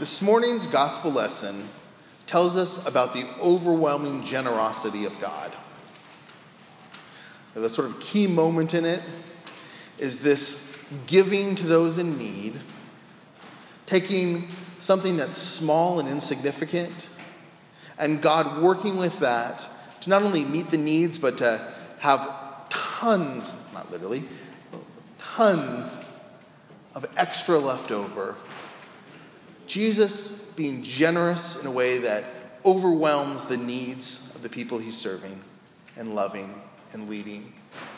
This morning's gospel lesson tells us about the overwhelming generosity of God. The sort of key moment in it is this giving to those in need, taking something that's small and insignificant, and God working with that to not only meet the needs, but to have tons, not literally, tons of extra left over. Jesus being generous in a way that overwhelms the needs of the people he's serving and loving and leading.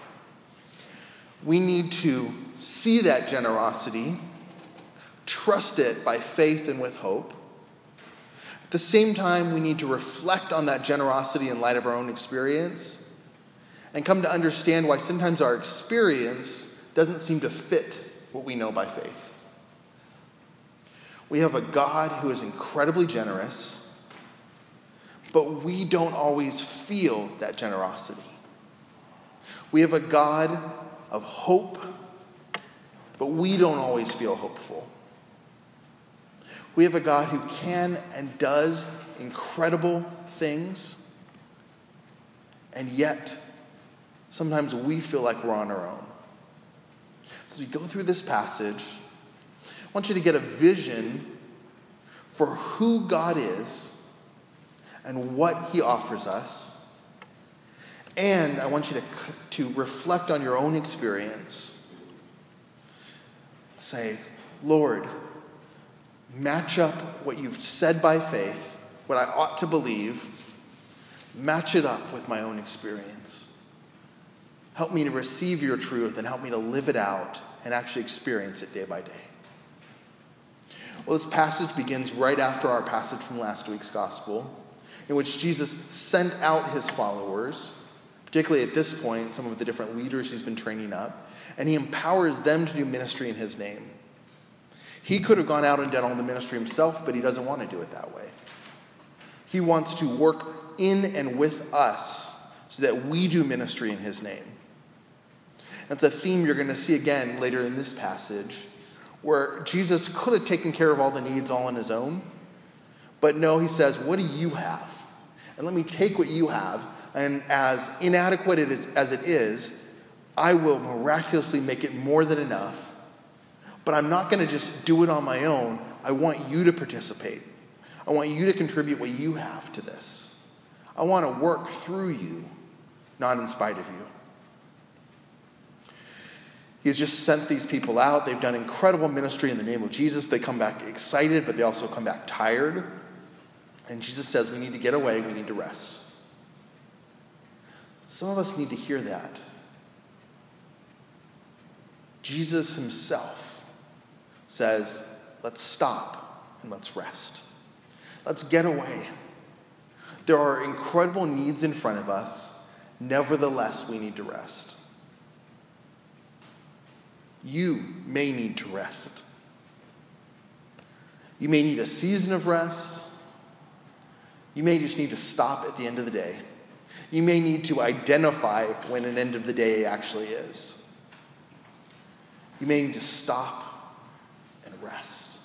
We need to see that generosity, trust it by faith and with hope. At the same time, we need to reflect on that generosity in light of our own experience and come to understand why sometimes our experience doesn't seem to fit what we know by faith. We have a God who is incredibly generous, but we don't always feel that generosity. We have a God of hope, but we don't always feel hopeful. We have a God who can and does incredible things, and yet sometimes we feel like we're on our own. So as we go through this passage, I want you to get a vision for who God is and what he offers us. And I want you to reflect on your own experience. Say, Lord, match up what you've said by faith, what I ought to believe, match it up with my own experience. Help me to receive your truth and help me to live it out and actually experience it day by day. Well, this passage begins right after our passage from last week's gospel, in which Jesus sent out his followers, particularly at this point, some of the different leaders he's been training up, and he empowers them to do ministry in his name. He could have gone out and done all the ministry himself, but he doesn't want to do it that way. He wants to work in and with us so that we do ministry in his name. That's a theme you're going to see again later in this passage, where Jesus could have taken care of all the needs all on his own. But no, he says, what do you have? And let me take what you have, and as inadequate as it is, I will miraculously make it more than enough. But I'm not going to just do it on my own. I want you to participate. I want you to contribute what you have to this. I want to work through you, not in spite of you. He's just sent these people out. They've done incredible ministry in the name of Jesus. They come back excited, but they also come back tired. And Jesus says, we need to get away. We need to rest. Some of us need to hear that. Jesus himself says, let's stop and let's rest. Let's get away. There are incredible needs in front of us. Nevertheless, we need to rest. You may need to rest. You may need a season of rest. You may just need to stop at the end of the day. You may need to identify when an end of the day actually is. You may need to stop and rest.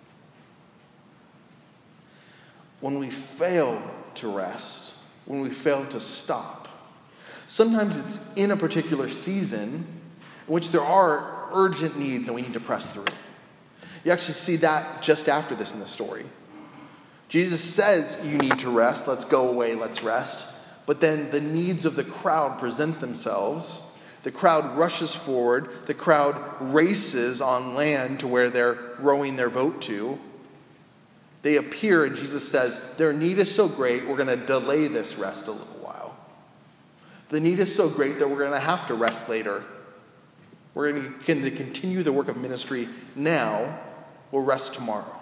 When we fail to rest, when we fail to stop, sometimes it's in a particular season in which there are urgent needs and we need to press through. You actually see that just after this in the story. Jesus says you need to rest. Let's go away. Let's rest. But then the needs of the crowd present themselves. The crowd rushes forward. The crowd races on land to where they're rowing their boat to. They appear and Jesus says, their need is so great, we're going to delay this rest a little while. The need is so great that we're going to have to rest later. We're going to continue the work of ministry now. We'll rest tomorrow.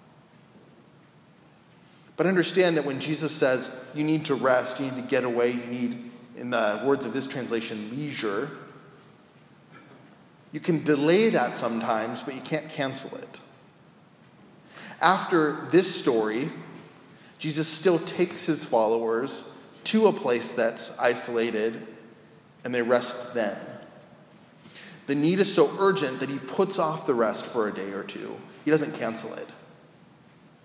But understand that when Jesus says you need to rest, you need to get away, you need, in the words of this translation, leisure, you can delay that sometimes, but you can't cancel it. After this story, Jesus still takes his followers to a place that's isolated, and they rest then. The need is so urgent that he puts off the rest for a day or two. He doesn't cancel it.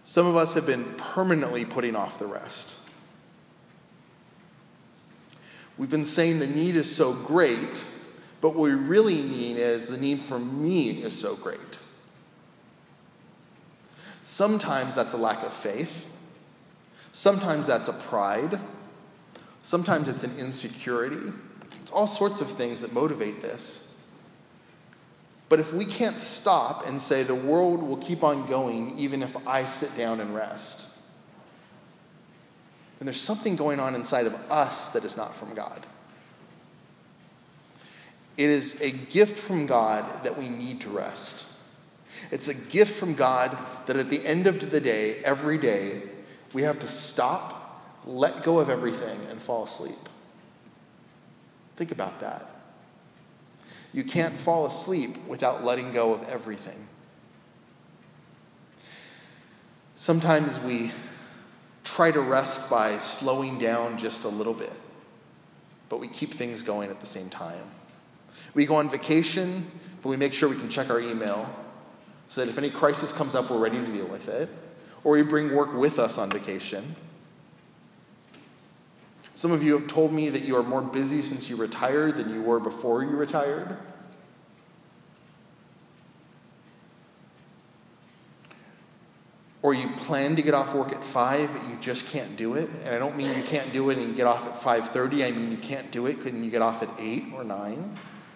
Some of us have been permanently putting off the rest. We've been saying the need is so great, but what we really mean is the need for me is so great. Sometimes that's a lack of faith. Sometimes that's a pride. Sometimes it's an insecurity. It's all sorts of things that motivate this. But if we can't stop and say the world will keep on going even if I sit down and rest, then there's something going on inside of us that is not from God. It is a gift from God that we need to rest. It's a gift from God that at the end of the day, every day, we have to stop, let go of everything, and fall asleep. Think about that. You can't fall asleep without letting go of everything. Sometimes we try to rest by slowing down just a little bit, but we keep things going at the same time. We go on vacation, but we make sure we can check our email so that if any crisis comes up, we're ready to deal with it. Or we bring work with us on vacation. Some of you have told me that you are more busy since you retired than you were before you retired. Or you plan to get off work at 5, but you just can't do it. And I don't mean you can't do it and you get off at 5:30. I mean you can't do it and you get off at 8 or 9.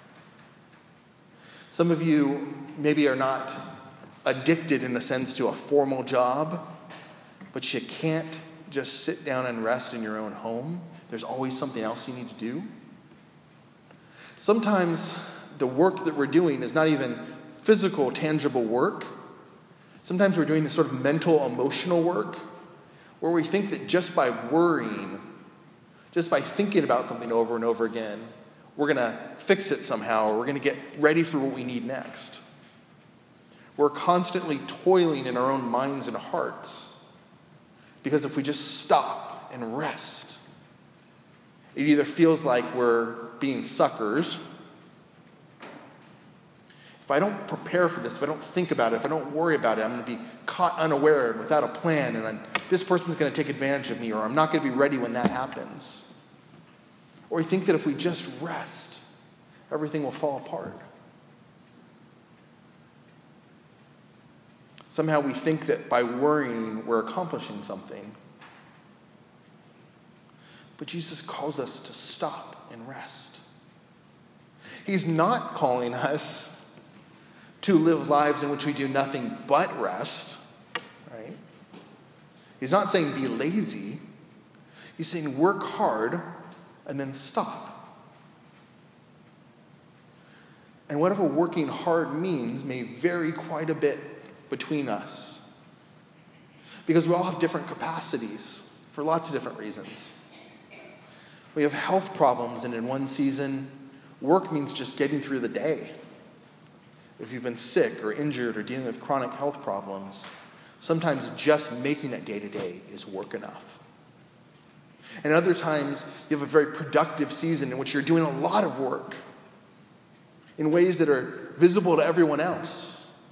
Some of you maybe are not addicted in a sense to a formal job, but you can't just sit down and rest in your own home. There's always something else you need to do. Sometimes the work that we're doing is not even physical, tangible work. Sometimes we're doing this sort of mental, emotional work where we think that just by worrying, just by thinking about something over and over again, we're going to fix it somehow, or we're going to get ready for what we need next. We're constantly toiling in our own minds and hearts because if we just stop and rest, it either feels like we're being suckers. If I don't prepare for this, if I don't think about it, if I don't worry about it, I'm going to be caught unaware and without a plan, and this person's going to take advantage of me, or I'm not going to be ready when that happens. Or we think that if we just rest, everything will fall apart. Somehow we think that by worrying, we're accomplishing something. But Jesus calls us to stop and rest. He's not calling us to live lives in which we do nothing but rest, right? He's not saying be lazy. He's saying work hard and then stop. And whatever working hard means may vary quite a bit between us, because we all have different capacities for lots of different reasons. We have health problems, and in one season, work means just getting through the day. If you've been sick or injured or dealing with chronic health problems, sometimes just making it day to day is work enough. And other times, you have a very productive season in which you're doing a lot of work in ways that are visible to everyone else.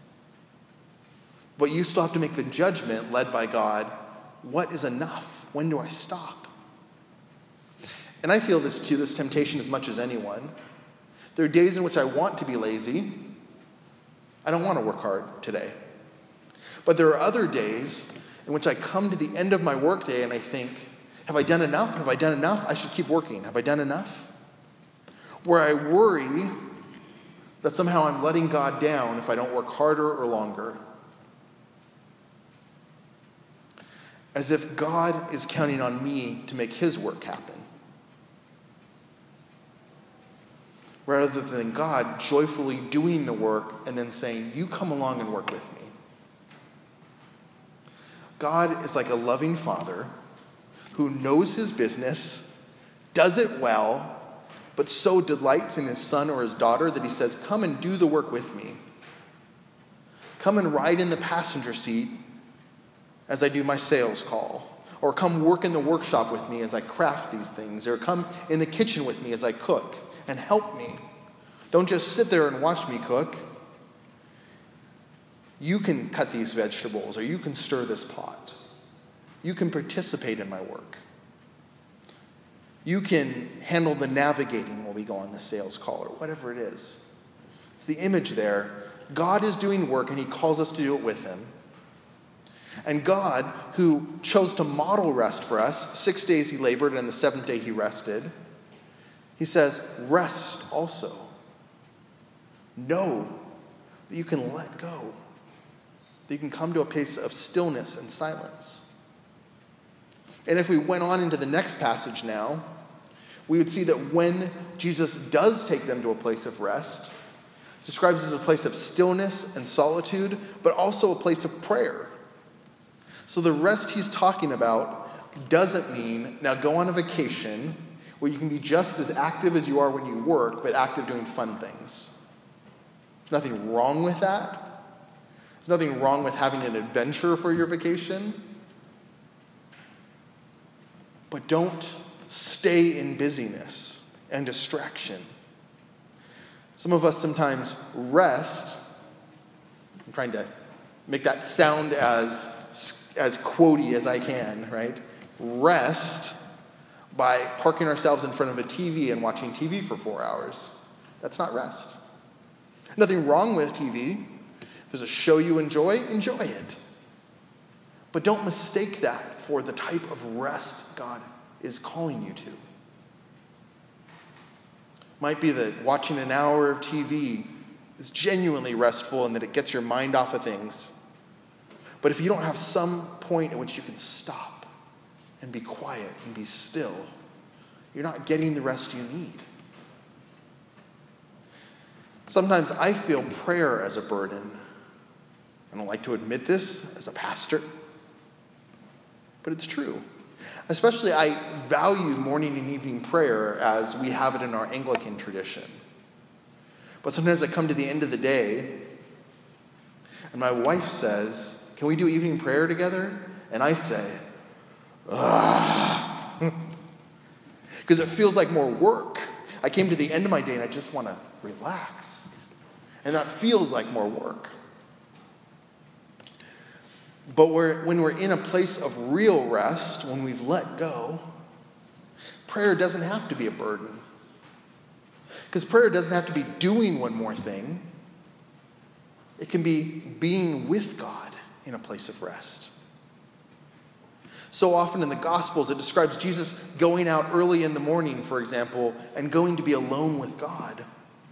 But you still have to make the judgment led by God. What is enough? When do I stop? And I feel this too, this temptation as much as anyone. There are days in which I want to be lazy. I don't want to work hard today. But there are other days in which I come to the end of my workday and I think, have I done enough? Have I done enough? I should keep working. Have I done enough? Where I worry that somehow I'm letting God down if I don't work harder or longer. As if God is counting on me to make his work happen, rather than God joyfully doing the work and then saying, you come along and work with me. God is like a loving father who knows his business, does it well, but so delights in his son or his daughter that he says, come and do the work with me. Come and ride in the passenger seat as I do my sales call. Or come work in the workshop with me as I craft these things. Or come in the kitchen with me as I cook and help me. Don't just sit there and watch me cook. You can cut these vegetables, or you can stir this pot. You can participate in my work. You can handle the navigating while we go on the sales call, or whatever it is. It's the image there. God is doing work, and he calls us to do it with him. And God, who chose to model rest for us, 6 days he labored, and the seventh day he rested, he says, rest also. Know that you can let go, that you can come to a place of stillness and silence. And if we went on into the next passage now, we would see that when Jesus does take them to a place of rest, describes it as a place of stillness and solitude, but also a place of prayer. So the rest he's talking about doesn't mean, now go on a vacation where you can be just as active as you are when you work, but active doing fun things. There's nothing wrong with that. There's nothing wrong with having an adventure for your vacation. But don't stay in busyness and distraction. Some of us sometimes rest. I'm trying to make that sound as quotey as I can, right? Rest by parking ourselves in front of a TV and watching TV for 4 hours. That's not rest. Nothing wrong with TV. If there's a show you enjoy it. But don't mistake that for the type of rest God is calling you to. Might be that watching an hour of TV is genuinely restful and that it gets your mind off of things. But if you don't have some point at which you can stop and be quiet and be still, you're not getting the rest you need. Sometimes I feel prayer as a burden. I don't like to admit this as a pastor, but it's true. Especially I value morning and evening prayer as we have it in our Anglican tradition. But sometimes I come to the end of the day and my wife says, "Can we do evening prayer together?" And I say, "Ugh." Because it feels like more work. I came to the end of my day and I just want to relax. And that feels like more work. But when we're in a place of real rest, when we've let go, prayer doesn't have to be a burden. Because prayer doesn't have to be doing one more thing. It can be being with God in a place of rest. So often in the Gospels, it describes Jesus going out early in the morning, for example, and going to be alone with God.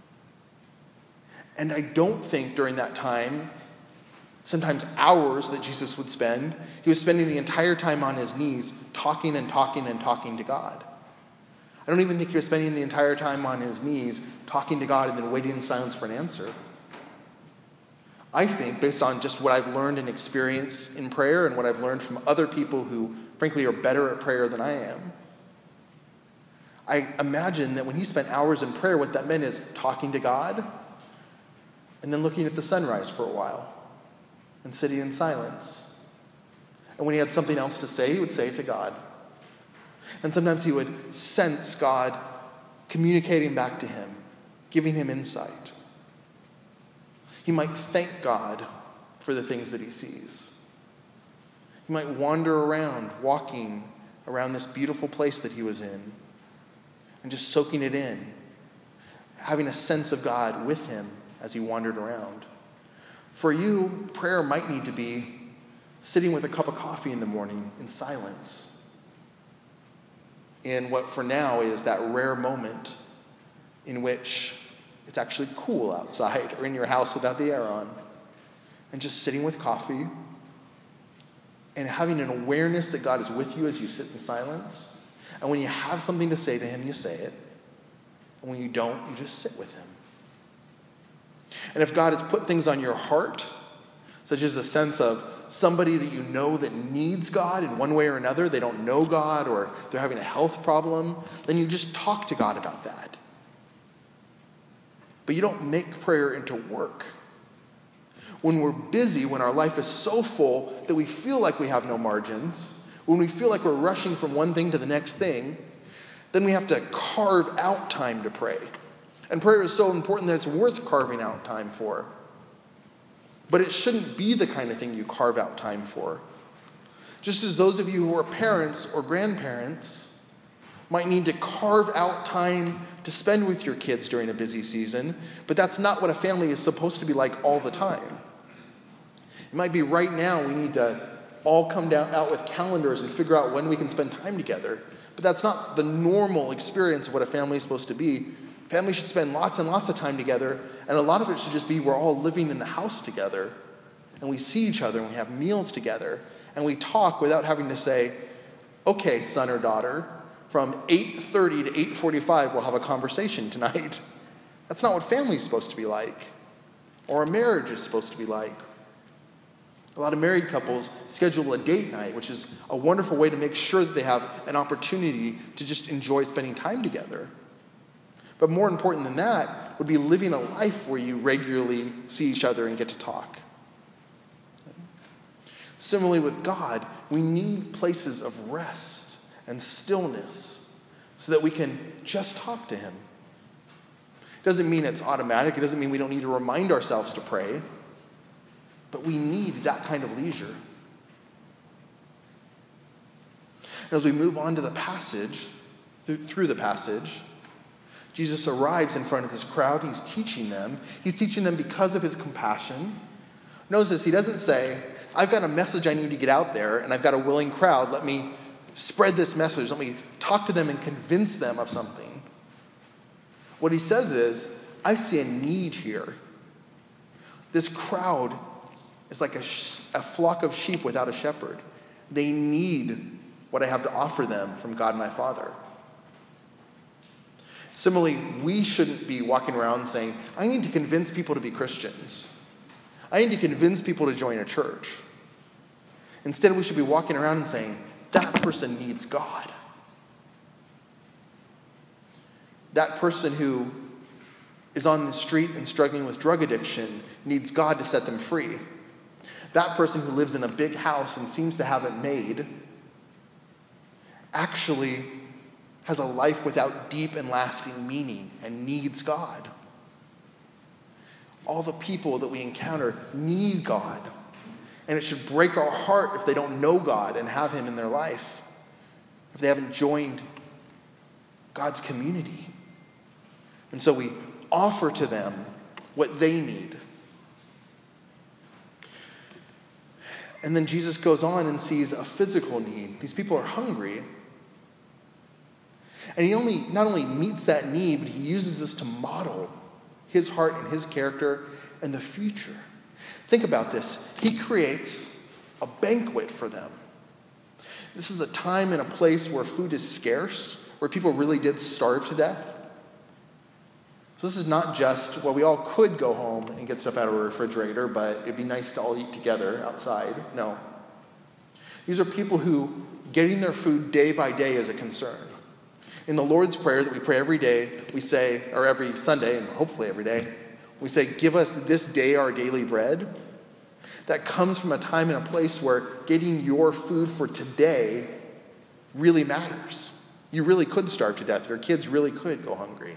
And I don't think during that time, sometimes hours that Jesus would spend, he was spending the entire time on his knees talking and talking and talking to God. I don't even think he was spending the entire time on his knees talking to God and then waiting in silence for an answer. I think, based on just what I've learned and experienced in prayer and what I've learned from other people who, frankly, are better at prayer than I am, I imagine that when he spent hours in prayer, what that meant is talking to God and then looking at the sunrise for a while and sitting in silence. And when he had something else to say, he would say it to God. And sometimes he would sense God communicating back to him, giving him insight. He might thank God for the things that he sees. He might wander around, walking around this beautiful place that he was in, and just soaking it in, having a sense of God with him as he wandered around. For you, prayer might need to be sitting with a cup of coffee in the morning in silence, in what for now is that rare moment in which it's actually cool outside or in your house without the air on, and just sitting with coffee and having an awareness that God is with you as you sit in silence. And when you have something to say to him, you say it. And when you don't, you just sit with him. And if God has put things on your heart, such as a sense of somebody that you know that needs God in one way or another, they don't know God or they're having a health problem, then you just talk to God about that. But you don't make prayer into work. When we're busy, when our life is so full that we feel like we have no margins, when we feel like we're rushing from one thing to the next thing, then we have to carve out time to pray. And prayer is so important that it's worth carving out time for. but it shouldn't be the kind of thing you carve out time for. Just as those of you who are parents or grandparents might need to carve out time to spend with your kids during a busy season, but that's not what a family is supposed to be like all the time. It might be right now we need to all come out with calendars and figure out when we can spend time together, but that's not the normal experience of what a family is supposed to be. Families should spend lots and lots of time together, and a lot of it should just be we're all living in the house together, and we see each other, and we have meals together, and we talk without having to say, okay, son or daughter, from 8:30 to 8:45 we'll have a conversation tonight. That's not what family is supposed to be like, or a marriage is supposed to be like. A lot of married couples schedule a date night, which is a wonderful way to make sure that they have an opportunity to just enjoy spending time together. But more important than that would be living a life where you regularly see each other and get to talk. Similarly with God, we need places of rest and stillness so that we can just talk to him. It doesn't mean it's automatic. It doesn't mean we don't need to remind ourselves to pray. But we need that kind of leisure. And as we move on to the passage, through the passage, Jesus arrives in front of this crowd. He's teaching them. He's teaching them because of his compassion. Notice this, he doesn't say, I've got a message I need to get out there, and I've got a willing crowd. Let me spread this message. Let me talk to them and convince them of something. What he says is, I see a need here. This crowd is like a flock of sheep without a shepherd. They need what I have to offer them from God my Father. Similarly, we shouldn't be walking around saying, I need to convince people to be Christians. I need to convince people to join a church. Instead, we should be walking around and saying, that person needs God. That person who is on the street and struggling with drug addiction needs God to set them free. That person who lives in a big house and seems to have it made actually has a life without deep and lasting meaning and needs God. All the people that we encounter need God. And it should break our heart if they don't know God and have him in their life, if they haven't joined God's community. And so we offer to them what they need. And then Jesus goes on and sees a physical need. These people are hungry. And he not only meets that need, but he uses this to model his heart and his character and the future. Think about this. He creates a banquet for them. This is a time and a place where food is scarce, where people really did starve to death. So this is not just, well, we all could go home and get stuff out of a refrigerator, but it'd be nice to all eat together outside. No. These are people who getting their food day by day is a concern. In the Lord's Prayer that we pray every day, we say, or every Sunday, and hopefully every day, we say, give us this day our daily bread. That comes from a time and a place where getting your food for today really matters. You really could starve to death. Your kids really could go hungry.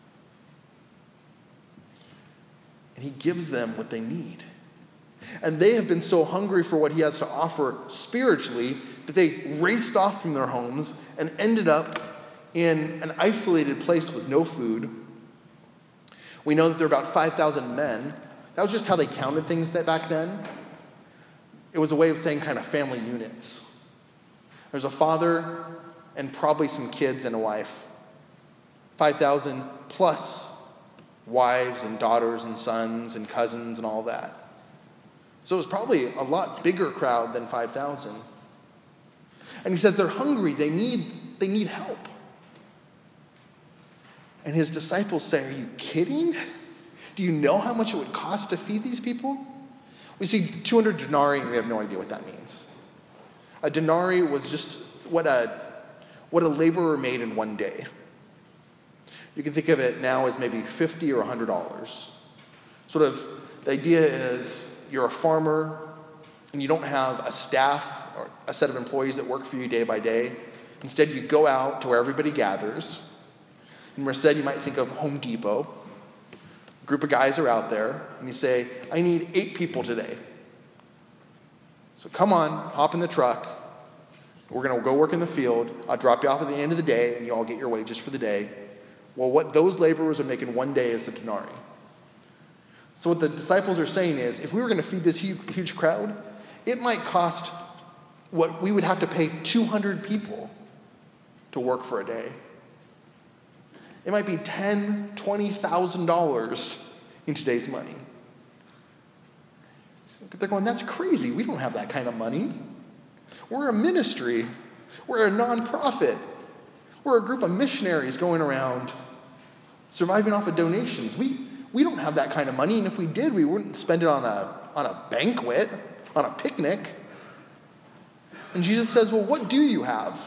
And he gives them what they need. And they have been so hungry for what he has to offer spiritually that they raced off from their homes and ended up in an isolated place with no food. We know that there are about 5,000 men. That was just how they counted things back then. It was a way of saying kind of family units. There's a father and probably some kids and a wife. 5,000 plus wives and daughters and sons and cousins and all that. So it was probably a lot bigger crowd than 5,000. And he says they're hungry. They need help. And his disciples say, are you kidding? Do you know how much it would cost to feed these people? We see 200 denarii and we have no idea what that means. A denarii was just what a laborer made in one day. You can think of it now as maybe $50 or $100. Sort of, the idea is you're a farmer and you don't have a staff or a set of employees that work for you day by day. Instead, you go out to where everybody gathers. In Merced, you might think of Home Depot. group of guys are out there, and you say, I need 8 people today. So come on, hop in the truck. We're going to go work in the field. I'll drop you off at the end of the day, and you all get your wages for the day. Well, what those laborers are making one day is the denarii. So what the disciples are saying is, if we were going to feed this huge crowd, it might cost what we would have to pay 200 people to work for a day. It might be $10,000, $20,000 in today's money. They're going, that's crazy. We don't have that kind of money. We're a ministry. We're a nonprofit. We're a group of missionaries going around surviving off of donations. We don't have that kind of money, and if we did, we wouldn't spend it on a banquet, on a picnic. And Jesus says, well, what do you have?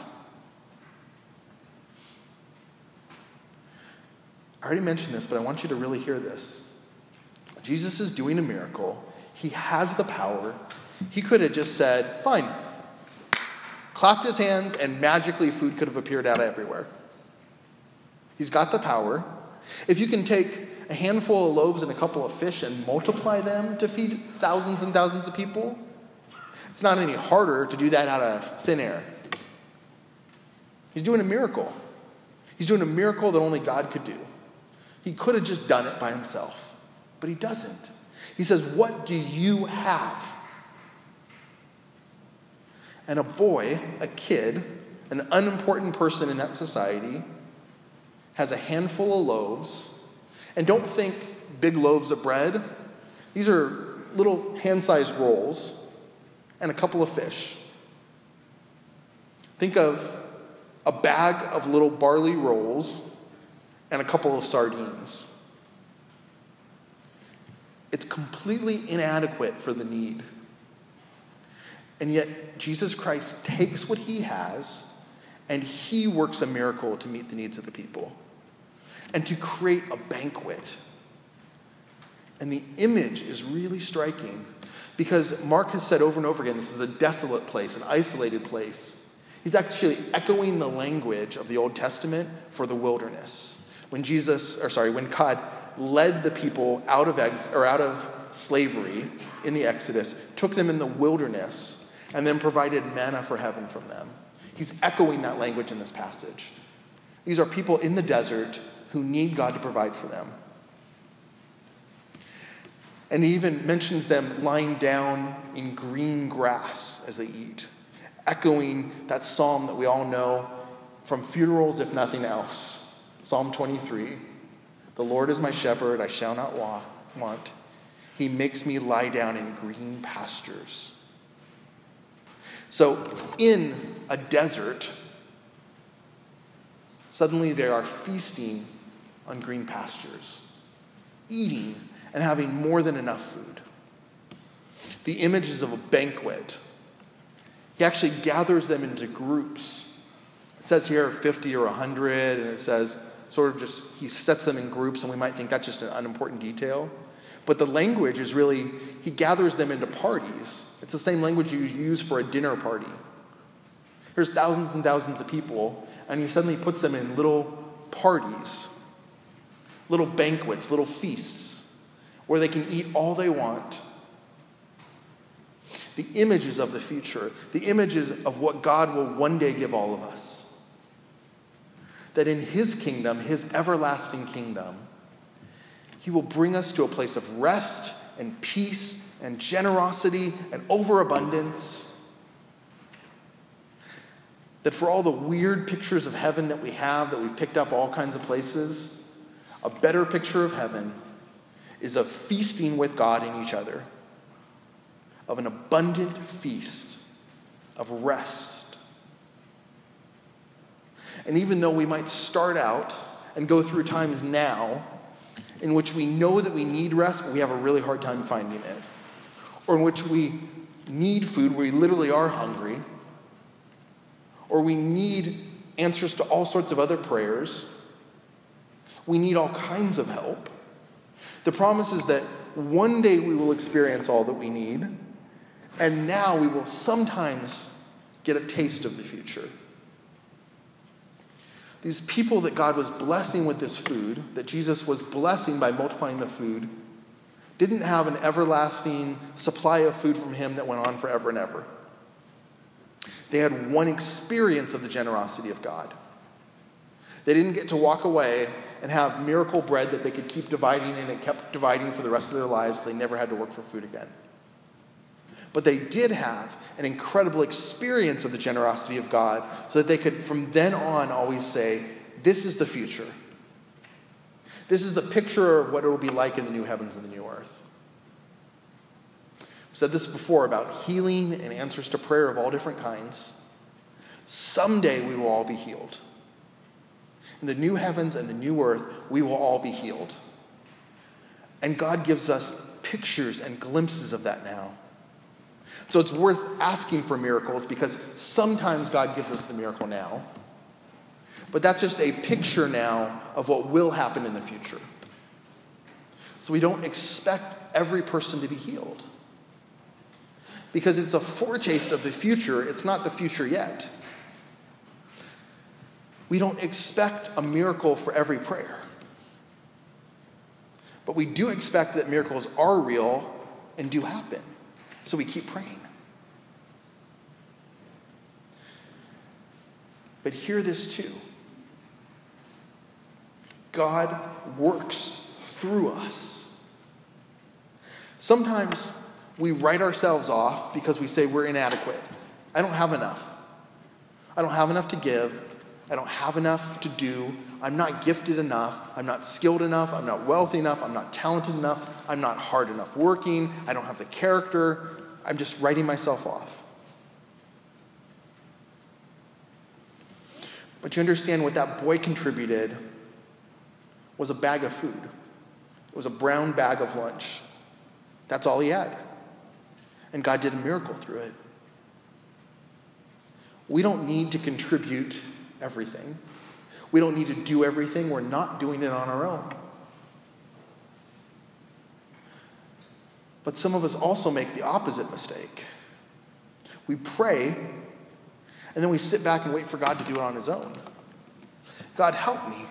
I already mentioned this, but I want you to really hear this. Jesus is doing a miracle. He has the power. He could have just said, fine, clapped his hands, and magically food could have appeared out of everywhere. He's got the power. If you can take a handful of loaves and a couple of fish and multiply them to feed thousands and thousands of people, it's not any harder to do that out of thin air. He's doing a miracle. He's doing a miracle that only God could do. He could have just done it by himself, but he doesn't. He says, what do you have? And a boy, a kid, an unimportant person in that society, has a handful of loaves. And don't think big loaves of bread. These are little hand-sized rolls and a couple of fish. Think of a bag of little barley rolls and a couple of sardines. It's completely inadequate for the need. And yet, Jesus Christ takes what he has and he works a miracle to meet the needs of the people and to create a banquet. And the image is really striking because Mark has said over and over again, this is a desolate place, an isolated place. He's actually echoing the language of the Old Testament for the wilderness. When God led the people out of slavery in the Exodus, took them in the wilderness, and then provided manna for heaven from them. He's echoing that language in this passage. These are people in the desert who need God to provide for them. And he even mentions them lying down in green grass as they eat, echoing that psalm that we all know from funerals, if nothing else. Psalm 23, the Lord is my shepherd, I shall not want. He makes me lie down in green pastures. So in a desert, suddenly they are feasting on green pastures, eating and having more than enough food. The image is of a banquet. He actually gathers them into groups. It says here 50 or 100, and it says he sets them in groups, and we might think that's just an unimportant detail. But the language is really, he gathers them into parties. It's the same language you use for a dinner party. There's thousands and thousands of people, and he suddenly puts them in little parties, little banquets, little feasts, where they can eat all they want. The images of the future, the images of what God will one day give all of us. That in his kingdom, his everlasting kingdom, he will bring us to a place of rest and peace and generosity and overabundance. That for all the weird pictures of heaven that we have, that we've picked up all kinds of places, a better picture of heaven is of feasting with God and each other, of an abundant feast, of rest. And even though we might start out and go through times now in which we know that we need rest, but we have a really hard time finding it, or in which we need food, we literally are hungry, or we need answers to all sorts of other prayers, we need all kinds of help. The promise is that one day we will experience all that we need, and now we will sometimes get a taste of the future. These people that God was blessing with this food, that Jesus was blessing by multiplying the food, didn't have an everlasting supply of food from him that went on forever and ever. They had one experience of the generosity of God. They didn't get to walk away and have miracle bread that they could keep dividing, and it kept dividing for the rest of their lives. They never had to work for food again. But they did have an incredible experience of the generosity of God so that they could, from then on, always say, this is the future. This is the picture of what it will be like in the new heavens and the new earth. I've said this before about healing and answers to prayer of all different kinds. Someday we will all be healed. In the new heavens and the new earth, we will all be healed. And God gives us pictures and glimpses of that now. So it's worth asking for miracles because sometimes God gives us the miracle now. But that's just a picture now of what will happen in the future. So we don't expect every person to be healed. Because it's a foretaste of the future. It's not the future yet. We don't expect a miracle for every prayer. But we do expect that miracles are real and do happen. So we keep praying. But hear this too. God works through us. Sometimes we write ourselves off because we say we're inadequate. I don't have enough. I don't have enough to give. I don't have enough to do. I'm not gifted enough. I'm not skilled enough. I'm not wealthy enough. I'm not talented enough. I'm not hard enough working. I don't have the character. I'm just writing myself off. But you understand what that boy contributed was a bag of food. It was a brown bag of lunch. That's all he had. And God did a miracle through it. We don't need to contribute everything. We don't need to do everything. We're not doing it on our own. But some of us also make the opposite mistake. We pray, and then we sit back and wait for God to do it on his own. God, help me.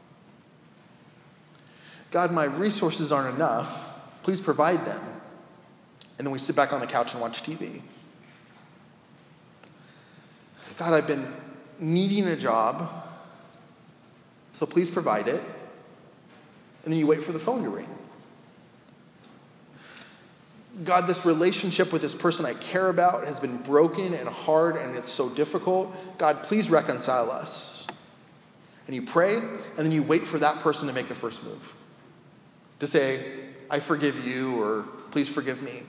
God, my resources aren't enough. Please provide them. And then we sit back on the couch and watch TV. God, I've been needing a job, so please provide it. And then you wait for the phone to ring. God, this relationship with this person I care about has been broken and hard and it's so difficult. God, please reconcile us. And you pray, and then you wait for that person to make the first move. To say, I forgive you, or please forgive me.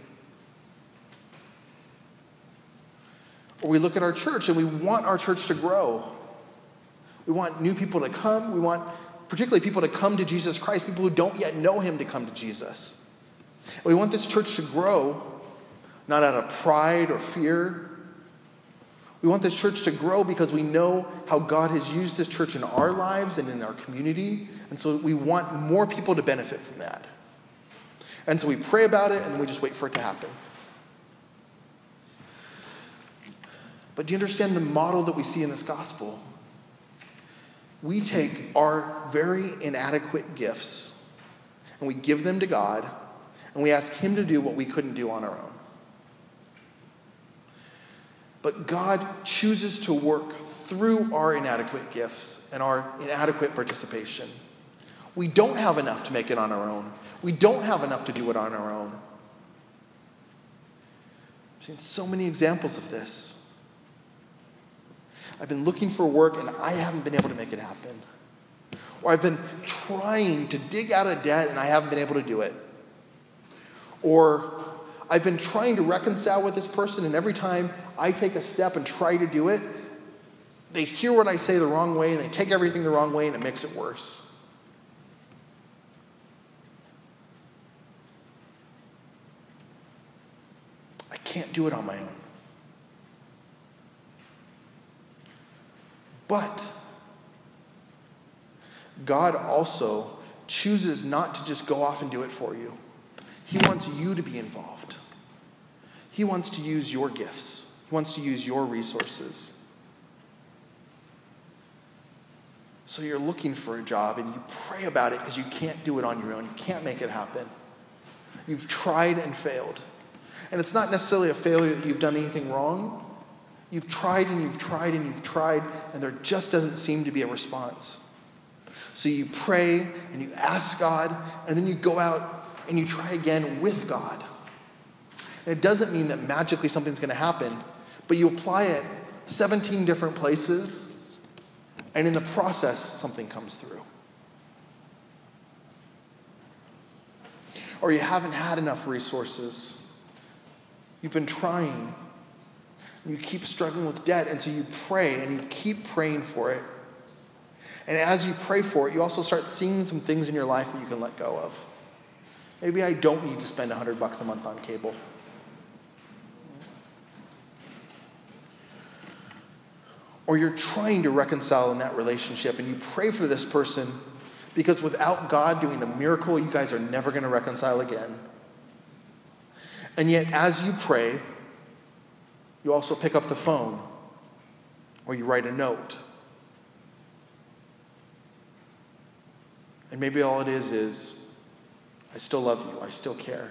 Or we look at our church and we want our church to grow. We want new people to come. We want particularly people to come to Jesus Christ, people who don't yet know him to come to Jesus. And we want this church to grow, not out of pride or fear. We want this church to grow because we know how God has used this church in our lives and in our community. And so we want more people to benefit from that. And so we pray about it and then we just wait for it to happen. But do you understand the model that we see in this gospel? We take our very inadequate gifts and we give them to God and we ask him to do what we couldn't do on our own. But God chooses to work through our inadequate gifts and our inadequate participation. We don't have enough to make it on our own. We don't have enough to do it on our own. I've seen so many examples of this. I've been looking for work and I haven't been able to make it happen. Or I've been trying to dig out of debt and I haven't been able to do it. Or I've been trying to reconcile with this person and every time I take a step and try to do it, they hear what I say the wrong way and they take everything the wrong way and it makes it worse. I can't do it on my own. But God also chooses not to just go off and do it for you. He wants you to be involved. He wants to use your gifts. He wants to use your resources. So you're looking for a job and you pray about it because you can't do it on your own. You can't make it happen. You've tried and failed. And it's not necessarily a failure that you've done anything wrong. You've tried and you've tried and you've tried, and there just doesn't seem to be a response. So you pray and you ask God, and then you go out and you try again with God. And it doesn't mean that magically something's going to happen, but you apply it 17 different places, and in the process, something comes through. Or you haven't had enough resources. You've been trying. You keep struggling with debt, and so you pray, and you keep praying for it. And as you pray for it, you also start seeing some things in your life that you can let go of. Maybe I don't need to spend $100 a month on cable. Or you're trying to reconcile in that relationship, and you pray for this person because without God doing a miracle, you guys are never going to reconcile again. And yet, as you pray, you also pick up the phone, or you write a note. And maybe all it is, I still love you, I still care.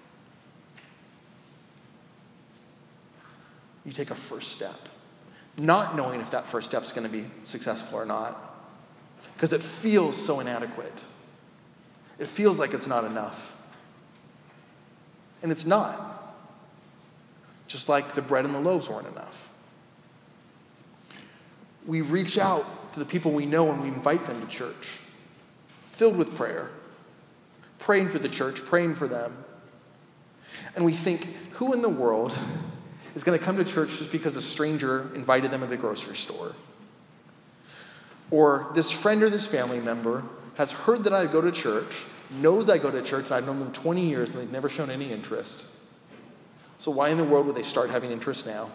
You take a first step, not knowing if that first step is going to be successful or not, because it feels so inadequate. It feels like it's not enough. And it's not. Just like the bread and the loaves weren't enough. We reach out to the people we know and we invite them to church, filled with prayer, praying for the church, praying for them. And we think, who in the world is going to come to church just because a stranger invited them to the grocery store? Or this friend or this family member has heard that I go to church, knows I go to church, and I've known them 20 years and they've never shown any interest. So why in the world would they start having interest now?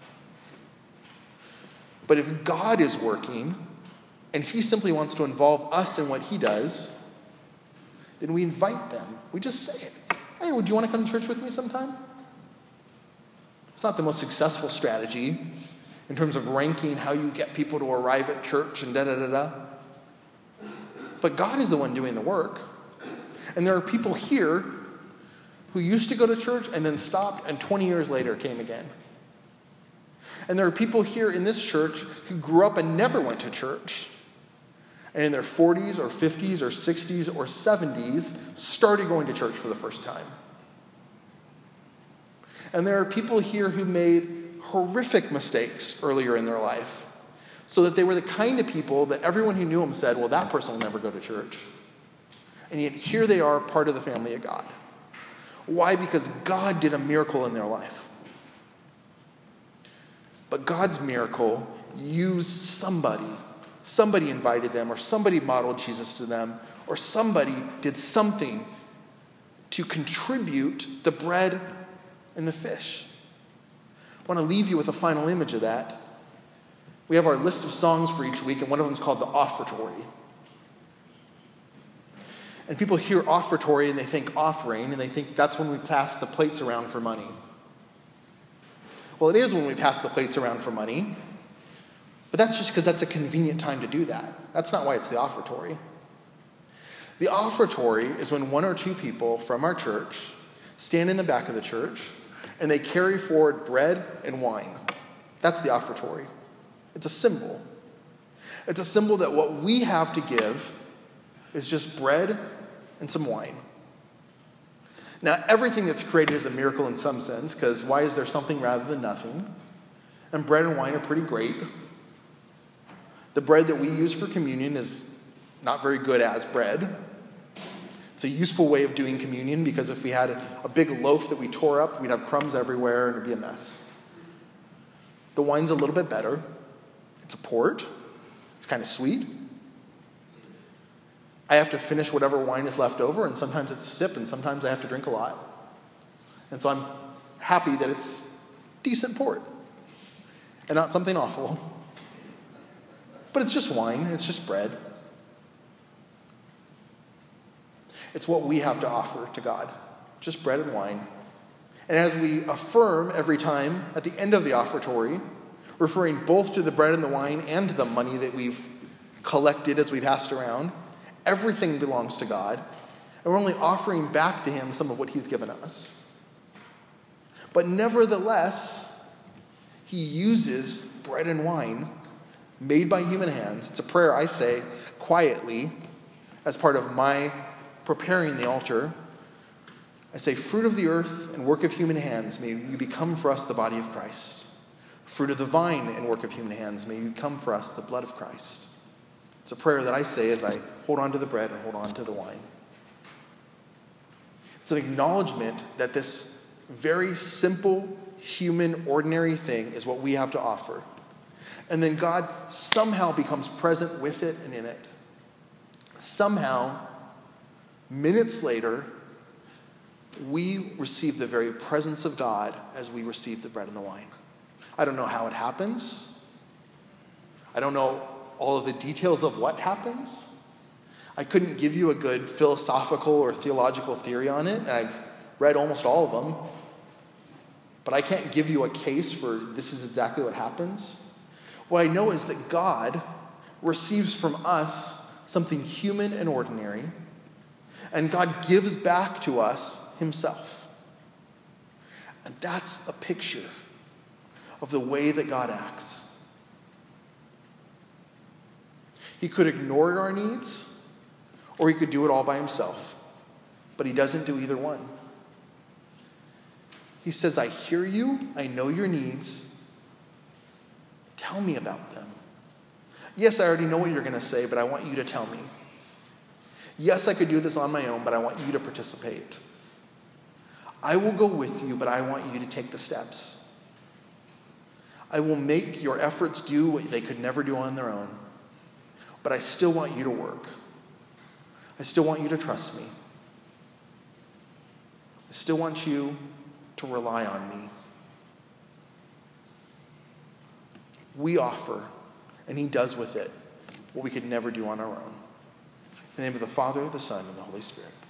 But if God is working, and he simply wants to involve us in what he does, then we invite them. We just say it. Hey, would you want to come to church with me sometime? It's not the most successful strategy in terms of ranking how you get people to arrive at church and da-da-da-da. But God is the one doing the work. And there are people here who used to go to church and then stopped and 20 years later came again. And there are people here in this church who grew up and never went to church. And in their 40s or 50s or 60s or 70s started going to church for the first time. And there are people here who made horrific mistakes earlier in their life, so that they were the kind of people that everyone who knew them said, well, that person will never go to church. And yet here they are, part of the family of God. Why? Because God did a miracle in their life. But God's miracle used somebody. Somebody invited them, or somebody modeled Jesus to them, or somebody did something to contribute the bread and the fish. I want to leave you with a final image of that. We have our list of songs for each week, and one of them is called the offertory. And people hear offertory and they think offering, and they think that's when we pass the plates around for money. Well, it is when we pass the plates around for money, but that's just because that's a convenient time to do that. That's not why it's the offertory. The offertory is when one or two people from our church stand in the back of the church and they carry forward bread and wine. That's the offertory. It's a symbol. It's a symbol that what we have to give is just bread and some wine. Now, everything that's created is a miracle in some sense, because why is there something rather than nothing? And bread and wine are pretty great. The bread that we use for communion is not very good as bread. It's a useful way of doing communion, because if we had a big loaf that we tore up, we'd have crumbs everywhere and it'd be a mess. The wine's a little bit better. It's a port. It's kind of sweet. I have to finish whatever wine is left over, and sometimes it's a sip, and sometimes I have to drink a lot. And so I'm happy that it's decent port and not something awful. But it's just wine, it's just bread. It's what we have to offer to God, just bread and wine. And as we affirm every time at the end of the offertory, referring both to the bread and the wine and to the money that we've collected as we passed around. Everything belongs to God, and we're only offering back to him some of what he's given us. But nevertheless, he uses bread and wine made by human hands. It's a prayer I say quietly as part of my preparing the altar. I say, fruit of the earth and work of human hands, may you become for us the body of Christ. Fruit of the vine and work of human hands, may you become for us the blood of Christ. It's a prayer that I say as I hold on to the bread and hold on to the wine. It's an acknowledgement that this very simple, human, ordinary thing is what we have to offer. And then God somehow becomes present with it and in it. Somehow, minutes later, we receive the very presence of God as we receive the bread and the wine. I don't know how it happens. I don't know all of the details of what happens. I couldn't give you a good philosophical or theological theory on it, and I've read almost all of them. But I can't give you a case for this is exactly what happens. What I know is that God receives from us something human and ordinary, and God gives back to us himself. And that's a picture of the way that God acts. He could ignore our needs, or he could do it all by himself. But he doesn't do either one. He says, I hear you, I know your needs. Tell me about them. Yes, I already know what you're going to say, but I want you to tell me. Yes, I could do this on my own, but I want you to participate. I will go with you, but I want you to take the steps. I will make your efforts do what they could never do on their own, but I still want you to work. I still want you to trust me. I still want you to rely on me. We offer, and he does with it what we could never do on our own. In the name of the Father, the Son, and the Holy Spirit.